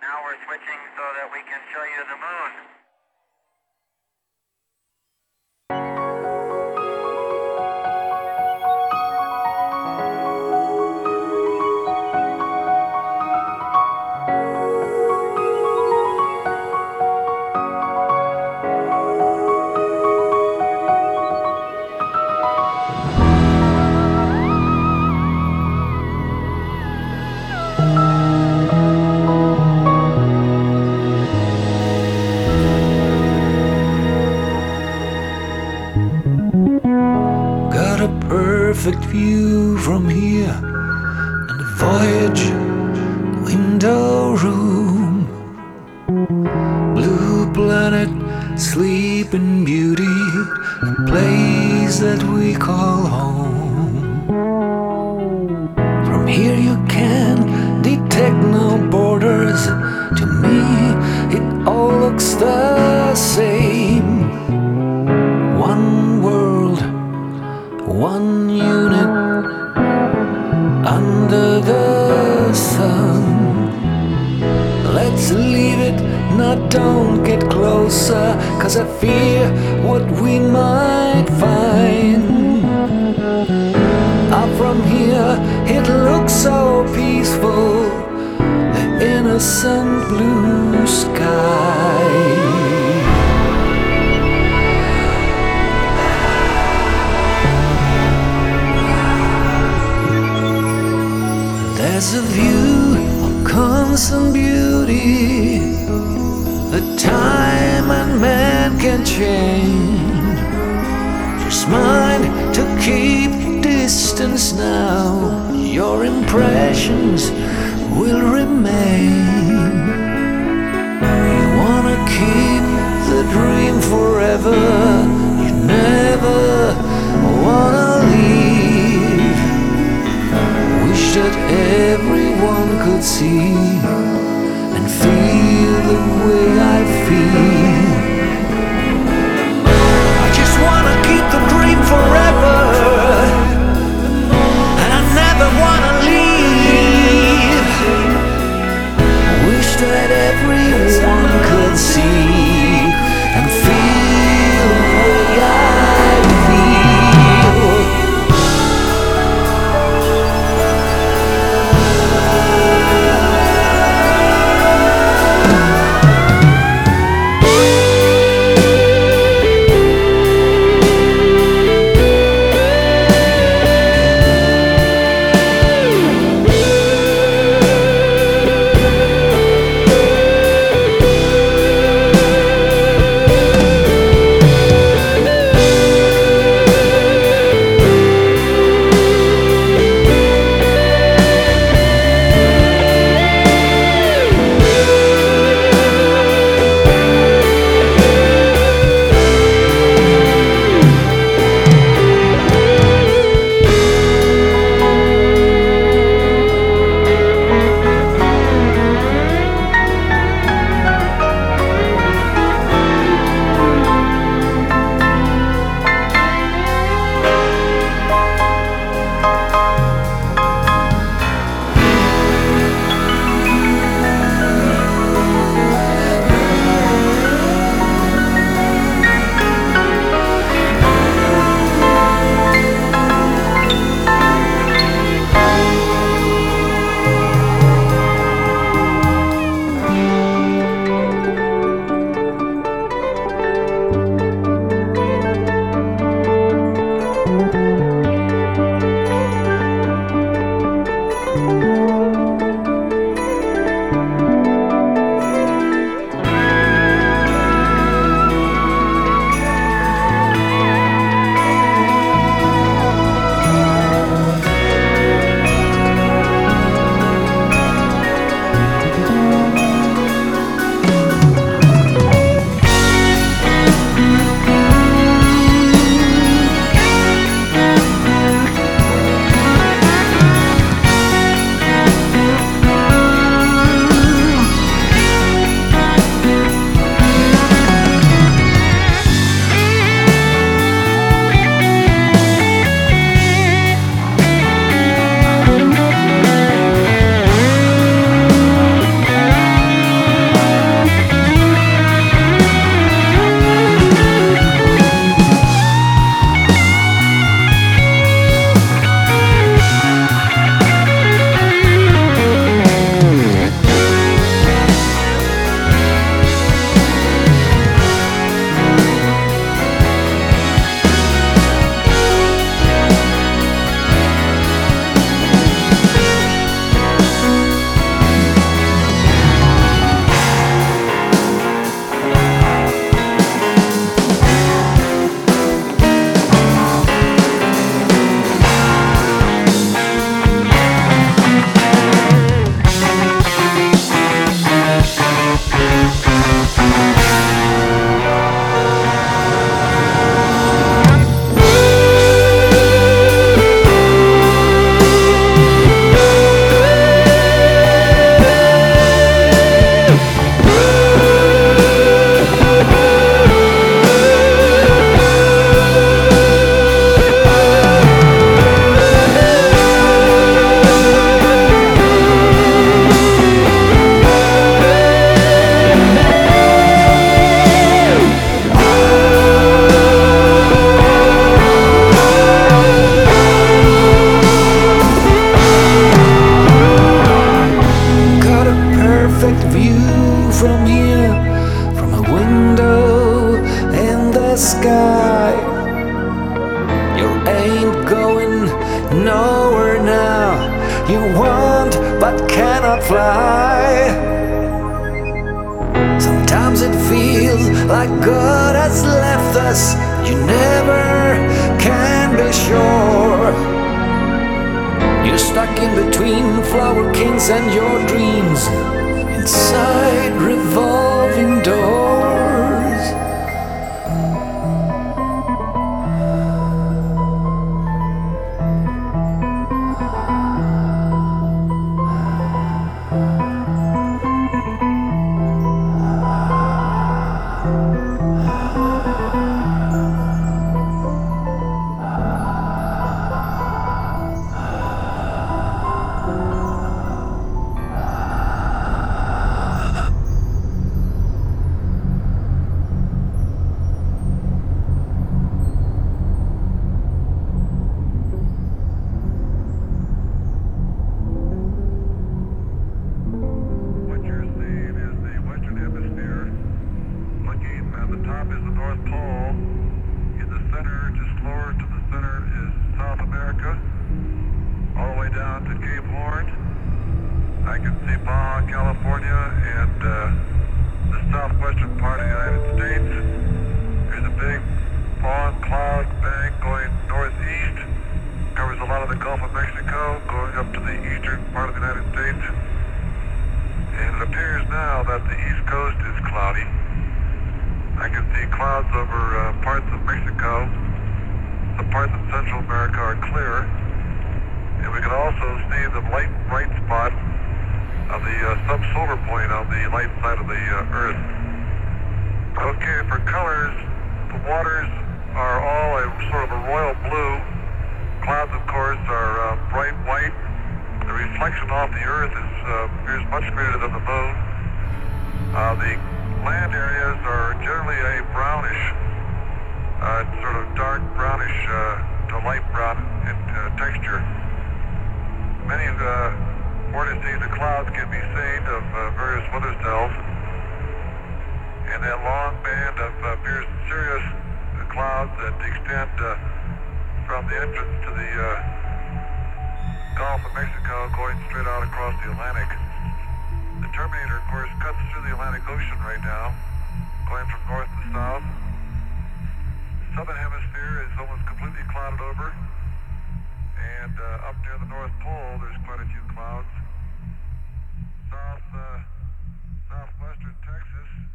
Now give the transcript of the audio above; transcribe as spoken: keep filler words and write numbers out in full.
Now we're switching so that we can show you the moon. Got a perfect view from here in the Voyager window room. Blue planet, sleeping beauty, a place that we call home. From here you can detect no borders. To me it all looks the same. One world, one unit under the sun. Let's leave it, now don't get closer, 'cause I fear what we might find. Up from here it looks so peaceful, the innocent blue sky. There's a view of constant beauty, the time and man can change. Just mind to keep distance now, your impressions will remain. You wanna keep the dream forever, you never wanna leave. Wish that everyone could see and feel the way I feel. I just wanna keep the dream forever, and I never wanna leave. Wish that everyone could see and feel the way I feel. perfect view from here, from a window in the sky. You ain't going nowhere now. You want but cannot fly. Sometimes it feels like God has left us. You never can be sure. You're stuck in between Flower Kings and your dreams, inside revolving doors. The top is the North Pole. In the center, just lower to the center, is South America, all the way down to Cape Horn. I can see Baja California and uh, the southwestern part of the United States. There's a big fallen cloud bank going northeast, covers a lot of the Gulf of Mexico, going up to the eastern part of the United States. And it appears now that the east coast is cloudy. I can see clouds over uh, parts of Mexico. The parts of Central America are clear. And we can also see the light bright spot of the uh, subsolar point on the light side of the uh, Earth. Okay, for colors, the waters are all a sort of a royal blue. Clouds, of course, are uh, bright white. The reflection off the Earth is uh, appears much greater than the moon. Uh, the land areas are generally a brownish, uh, sort of dark brownish uh, to light brown in uh, texture. Many uh, vortices of clouds can be seen of uh, various weather cells, and that long band of uh, fierce cirrus clouds that extend uh, from the entrance to the uh, Gulf of Mexico going straight out across the Atlantic. The Terminator, of course, cuts through the Atlantic Ocean right now, going from north to south. The southern hemisphere is almost completely clouded over, and uh, up near the North Pole, there's quite a few clouds. South, uh, southwestern Texas